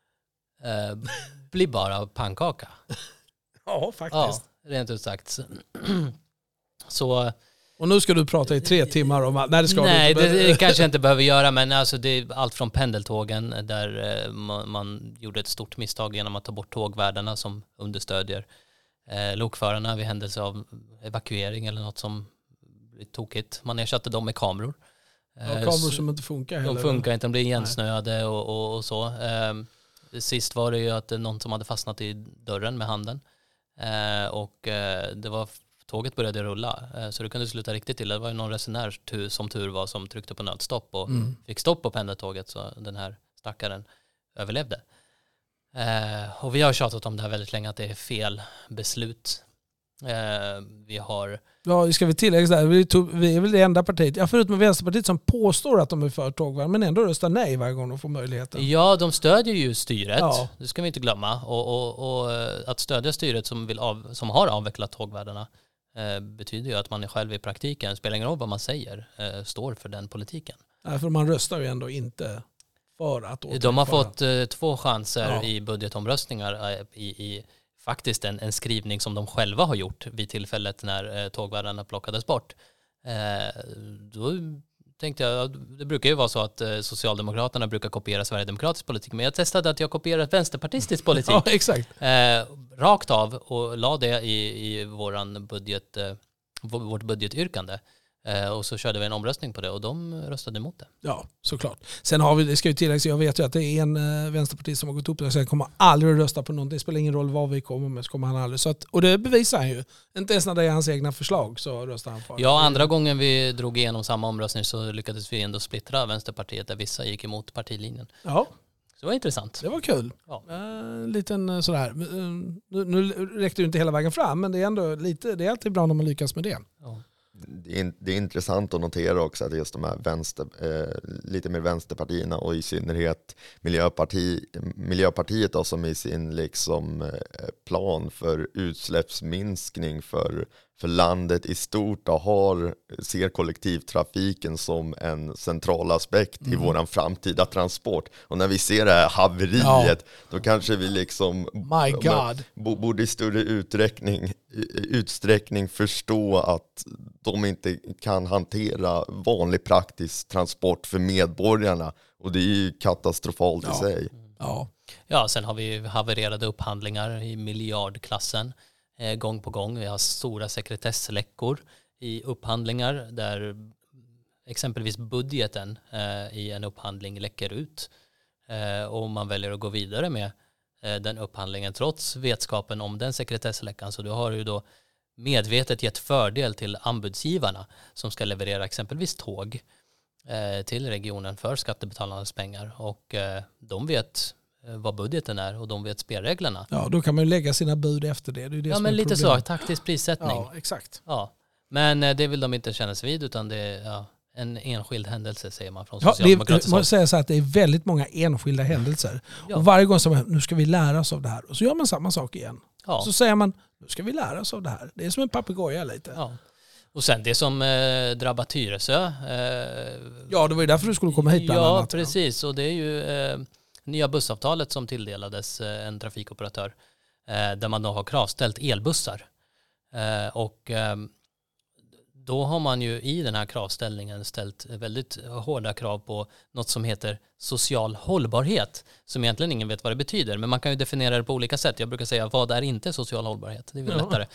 blir bara pannkaka. Ja, faktiskt. Ja, rent ut sagt. Så och nu ska du prata i 3 timmar om... Nej, det kanske inte behöver göra, men alltså det är allt från pendeltågen där man gjorde ett stort misstag genom att ta bort tågvärdarna som understödjer lokförarna vid händelse av evakuering eller något som blir tokigt. Man ersatte dem med kameror. Kameror som inte funkar heller. De funkar inte, de blir igensnöade och så. Sist var det ju att någon som hade fastnat i dörren med handen. Och det var... Tåget började rulla, så det kunde sluta riktigt till. Det var ju någon resenär som tur var som tryckte på nödstopp och fick stopp på pendeltåget så den här stackaren överlevde. Och vi har tjatat om det här väldigt länge att det är fel beslut. Vi har... Ja, ska vi tillägga så här, vi är väl det enda partiet, förutom Vänsterpartiet som påstår att de är för tågvärn men ändå röstar nej varje gång de får möjligheten. Ja, de stödjer ju styret, det ska vi inte glömma. Och att stödja styret som har avvecklat tågvärdarna betyder ju att man själv i praktiken, spelar ingen roll vad man säger, står för den politiken. Nej, för man röstar ju ändå inte för att återföra. De har fått 2 chanser i budgetomröstningar i faktiskt en skrivning som de själva har gjort vid tillfället när tågvärdarna plockades bort. Då tänkte jag, det brukar ju vara så att Socialdemokraterna brukar kopiera Sverigedemokratisk politik, men jag testade att jag kopierat vänsterpartistisk politik. Ja, exakt. Rakt av och la det i vårt budgetyrkande. Och så körde vi en omröstning på det och de röstade emot det. Ja, såklart. Sen har vi, det ska ju tilläggas, jag vet ju att det är en vänsterpartist som har gått upp och sagt att han kommer aldrig rösta på någonting. Det spelar ingen roll vad vi kommer med, så kommer han aldrig. Så att, och det bevisar han ju. Inte ens när det är hans egna förslag så röstar han för. Ja, andra gången vi drog igenom samma omröstning så lyckades vi ändå splittra Vänsterpartiet där vissa gick emot partilinjen. Ja. Så det var intressant. Det var kul. Ja. Liten sådär. Nu räckte ju inte hela vägen fram, men det är ändå lite, det är alltid bra när man lyckas med det. Ja. Det är intressant att notera också att just de här lite mer vänsterpartierna och i synnerhet Miljöpartiet då, som i sin liksom plan för utsläppsminskning för landet i stort ser kollektivtrafiken som en central aspekt i våran framtida transport. Och när vi ser det här haveriet, då kanske vi liksom borde i större utsträckning förstå att de inte kan hantera vanlig praktisk transport för medborgarna. Och det är ju katastrofalt i sig. Ja, sen har vi havererade upphandlingar i miljardklassen gång på gång. Vi har stora sekretessläckor i upphandlingar där exempelvis budgeten i en upphandling läcker ut. Och man väljer att gå vidare med den upphandlingen trots vetskapen om den sekretessläckan. Så du har ju då medvetet gett fördel till anbudsgivarna som ska leverera exempelvis tåg till regionen för skattebetalarnas pengar. Och de vet vad budgeten är och de vet spelreglerna. Ja, då kan man ju lägga sina bud efter det. Det är det ja, som men är lite problemet. så. Taktisk prissättning. Ja, exakt. Ja. Men det vill de inte kännas vid utan det är en enskild händelse säger man från Ja, socialdemokratiskt man säger så att det är väldigt många enskilda händelser. Ja. Och varje gång så nu ska vi lära oss av det här. Och så gör man samma sak igen. Ja. Så säger man, nu ska vi lära oss av det här. Det är som en papegoja lite. Ja. Och sen det som drabbar Tyresö. Ja, det var ju därför du skulle komma hit bland Ja, annat. precis. Och det är ju nya bussavtalet som tilldelades en trafikoperatör. Där man då har kravställt elbussar. Och då har man ju i den här kravställningen ställt väldigt hårda krav på något som heter social hållbarhet. Som egentligen ingen vet vad det betyder. Men man kan ju definiera det på olika sätt. Jag brukar säga, vad är inte social hållbarhet? Det är väl lättare.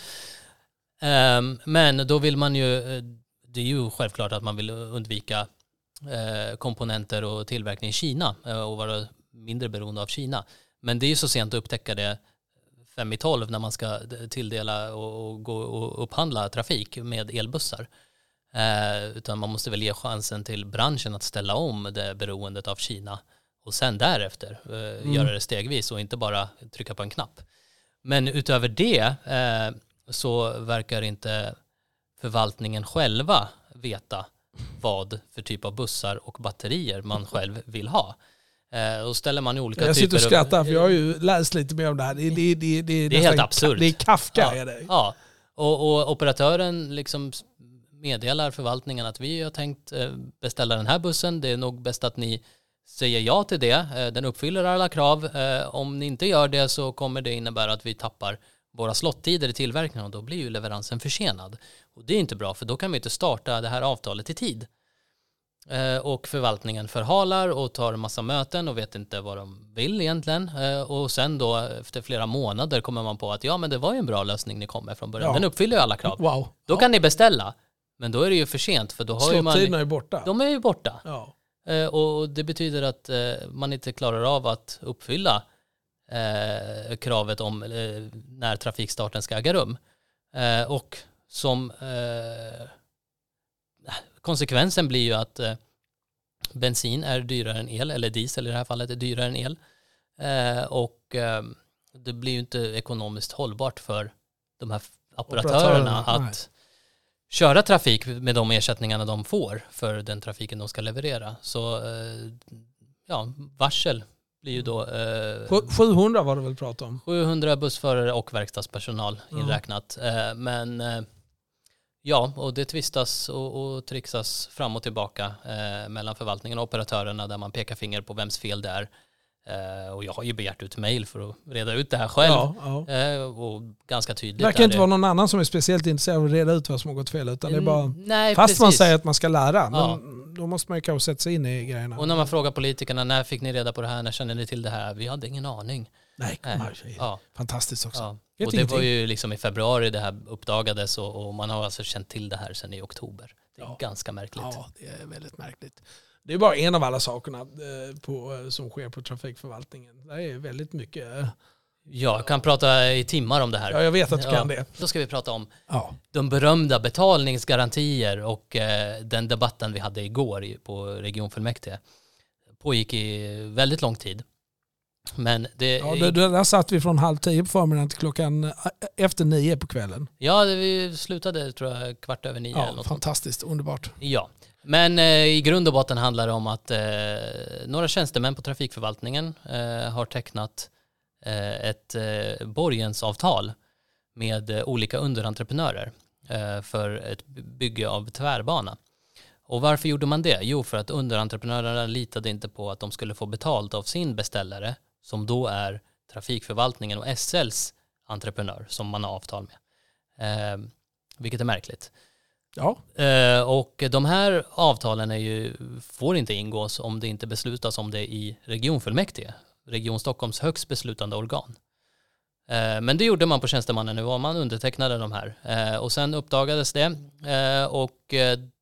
Men då vill man ju, det är ju självklart att man vill undvika komponenter och tillverkning i Kina och vara mindre beroende av Kina. Men det är ju så sent att upptäcka det 5:12 när man ska tilldela och gå och upphandla trafik med elbussar. Utan man måste väl ge chansen till branschen att ställa om det beroendet av Kina och sen därefter göra det stegvis och inte bara trycka på en knapp. Men utöver det så verkar inte förvaltningen själva veta vad för typ av bussar och batterier man själv vill ha. Och ställer man i olika jag typer sitter och skrattar för jag har ju läst lite mer om det här. Det är helt absurt. Det är Kafka. Ja, är det. ja. Och operatören liksom meddelar förvaltningen att vi har tänkt beställa den här bussen. Det är nog bäst att ni säger ja till det. Den uppfyller alla krav. Om ni inte gör det så kommer det innebära att vi tappar våra slottider i tillverkningen och då blir ju leveransen försenad. Och det är inte bra för då kan vi inte starta det här avtalet i tid. Och förvaltningen förhalar och tar en massa möten och vet inte vad de vill egentligen. Och sen då efter flera månader kommer man på att ja men det var ju en bra lösning ni kom med från början. Ja. Den uppfyller ju alla krav. Wow. Då kan ni beställa. Men då är det ju för sent för då har ju man... Slottiderna är borta. De är ju borta. Ja. Och det betyder att man inte klarar av att uppfylla kravet om när trafikstarten ska äga rum. Och som konsekvensen blir ju att bensin är dyrare än el, eller diesel i det här fallet är dyrare än el. Och det blir ju inte ekonomiskt hållbart för de här operatörerna att köra trafik med de ersättningarna de får för den trafiken de ska leverera. Så ja, varsel blir ju då 700 var det väl prat om? 700 bussförare och verkstadspersonal inräknat. Men ja, och det tvistas och trixas fram och tillbaka mellan förvaltningen och operatörerna där man pekar finger på vems fel det är. Och jag har ju begärt ut mejl för att reda ut det här själv. Och ganska tydligt. Det verkar inte vara någon annan som är speciellt intresserad av att reda ut vad som har gått fel. Utan det är bara, nej, fast precis. man säger att man ska lära. Men då måste man ju kanske sätta sig in i grejerna. Och när man frågar politikerna, när fick ni reda på det här? När kände ni till det här? Vi hade ingen aning. Nej, fantastiskt också. Ja. Och det var ju liksom i februari det här uppdagades och man har alltså känt till det här sedan i oktober. Det är ganska märkligt. Ja, det är väldigt märkligt. Det är bara en av alla sakerna som sker på trafikförvaltningen. Det är väldigt mycket. Jag kan prata i timmar om det här. Ja, jag vet att du kan det. Då ska vi prata om de berömda betalningsgarantier och den debatten vi hade igår på regionfullmäktige. Pågick i väldigt lång tid. Men där satt vi från 8:30 på förmiddagen till klockan efter 9 på kvällen. Ja, vi slutade tror jag 9:15. Ja, eller något fantastiskt, underbart. Ja, men i grund och botten handlar det om att några tjänstemän på trafikförvaltningen har tecknat ett borgensavtal med olika underentreprenörer för ett bygge av tvärbana. Och varför gjorde man det? Jo, för att underentreprenörerna litade inte på att de skulle få betalt av sin beställare som då är trafikförvaltningen och SLs entreprenör som man har avtal med. Vilket är märkligt. Ja. Och de här avtalen får inte ingås om det inte beslutas om det i regionfullmäktige. Region Stockholms högst beslutande organ. Men det gjorde man på tjänstemannanivå. Man undertecknade de här. Och sen uppdagades det. Och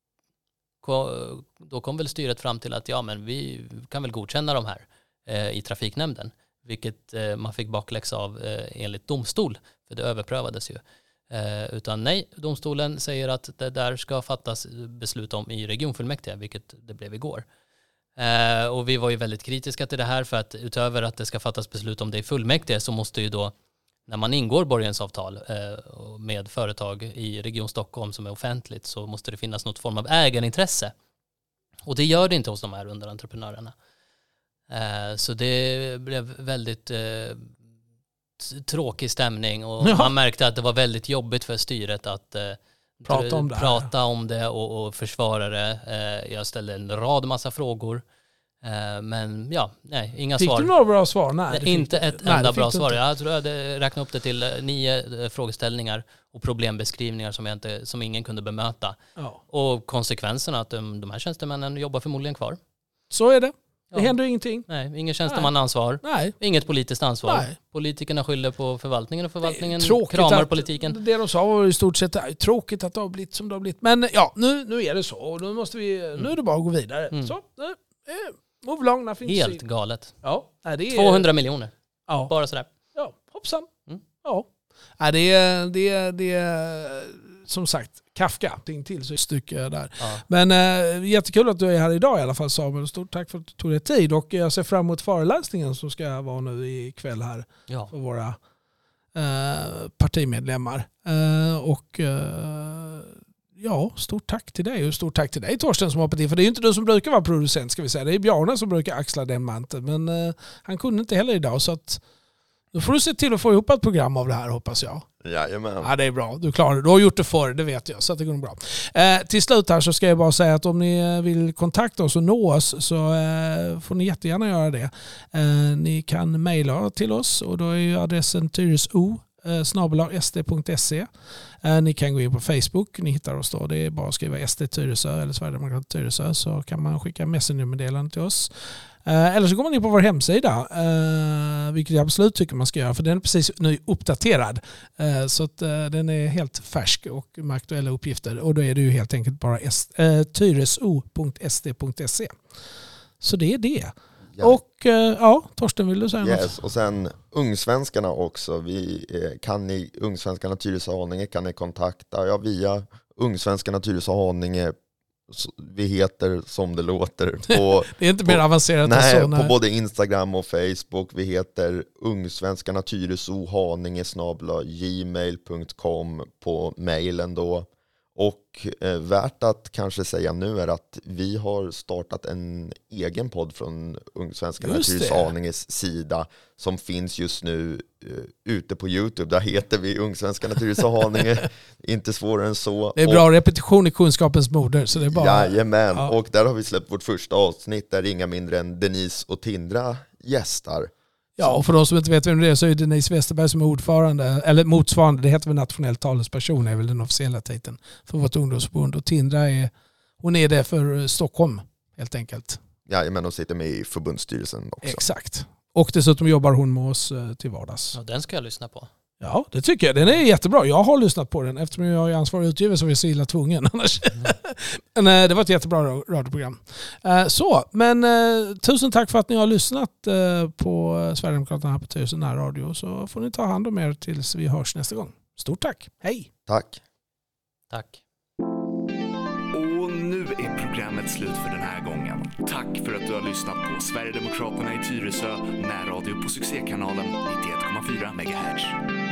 då kom väl styret fram till att men vi kan väl godkänna de här i trafiknämnden. Vilket man fick bakläxa av enligt domstol. För det överprövades ju. Utan nej, domstolen säger att det där ska fattas beslut om i regionfullmäktige, vilket det blev igår. Och vi var ju väldigt kritiska till det här, för att utöver att det ska fattas beslut om det i fullmäktige, så måste ju då, när man ingår borgensavtal med företag i Region Stockholm som är offentligt, så måste det finnas något form av ägarintresse. Och det gör det inte hos de här underentreprenörerna. Så det blev väldigt tråkig stämning, och man märkte att det var väldigt jobbigt för styret att prata om det och försvara det. Jag ställde en massa frågor, men inga svar. Fick du några bra svar? Nej, inte ett enda bra svar. Jag tror jag räknade upp det till 9 frågeställningar och problembeskrivningar som ingen kunde bemöta. Ja. Och konsekvenserna att de här tjänstemännen jobbar förmodligen kvar. Så är det. Det händer ingenting. Nej, ingen tjänstemannaansvar. Nej. Inget politiskt ansvar. Nej. Politikerna skyller på förvaltningen, och förvaltningen kramar politiken. Det de sa var i stort sett tråkigt att det har blivit som det har blivit. Men nu är det så, och nu är det bara att gå vidare. Så, move along. Helt galet. Ja, det är 200 miljoner. Ja. Bara sådär. Ja, hoppsan. Ja. Det är som sagt Kafka till så stycke där. Ja. Men jättekul att du är här idag i alla fall, Samuel. Stort tack för att du tog dig tid, och jag ser fram emot föreläsningen som ska vara nu ikväll här för våra partimedlemmar. Stort tack till dig, och stort tack till dig, Torsten, som har hoppat in. För det är ju inte du som brukar vara producent, ska vi säga. Det är Bjarne som brukar axla den manteln, men han kunde inte heller idag, så att nu får du se till att få ihop ett program av det här, hoppas jag. Jajamän. Ja, det är bra. Du klarar det. Du har gjort det förr, det vet jag. Så att det går bra. Till slut här så ska jag bara säga att om ni vill kontakta oss och nå oss, så får ni jättegärna göra det. Ni kan mejla till oss, och då är ju adressen tyreso@sd.se. Ni kan gå in på Facebook, ni hittar oss då. Det är bara att skriva SD Tyresö eller Sverigedemokraterna Tyresö, så kan man skicka messengermeddelande till oss. Eller så går man in på vår hemsida, vilket jag absolut tycker man ska göra, för den är precis ny uppdaterad. Så att den är helt färsk och med aktuella uppgifter. Och då är det ju helt enkelt bara tyreso.sd.se. Så det är det. Ja. Och Torsten, vill du säga något? Och sen Ungsvenskarna också. Ungsvenskarna Tyresö Haninge kan ni kontakta via Ungsvenskarna Tyresö Haninge. Vi heter som det låter. Det är inte mer avancerat än så. På både Instagram och Facebook. Vi heter Ungsvenskarna Tyresö Haninge @gmail.com på mejlen då. Och värt att kanske säga nu är att vi har startat en egen podd från Ungsvenskarna Tyresö Haninges sida, som finns just nu ute på YouTube. Där heter vi Ungsvenskarna Tyresö Haninge. Inte svårare än så. Det är bra, repetition i kunskapens moder. Så det är bara... Jajamän, ja. Och där har vi släppt vårt första avsnitt där inga mindre än Denise och Tindra gästar. Ja, och för de som inte vet vem det är, så är Denise Westerberg som är ordförande, eller motsvarande, det heter väl nationell talesperson, är väl den officiella titeln för vårt ungdomsförbund. Och Tindra hon är det för Stockholm helt enkelt. Ja, men hon sitter med i förbundsstyrelsen också. Exakt. Och dessutom jobbar hon med oss till vardags. Ja, den ska jag lyssna på. Ja, det tycker jag. Den är jättebra. Jag har lyssnat på den eftersom jag är ansvarig utgivare, så är jag så illa tvungen annars. Men det var ett jättebra radioprogram. Men tusen tack för att ni har lyssnat på Sverigedemokraterna här på Tyresö närradio. Så får ni ta hand om er tills vi hörs nästa gång. Stort tack. Hej! Tack. Tack. Och nu är programmet slut för den här gången. Tack för att du har lyssnat på Sverigedemokraterna i Tyresö närradio på succékanalen 91,4 MHz.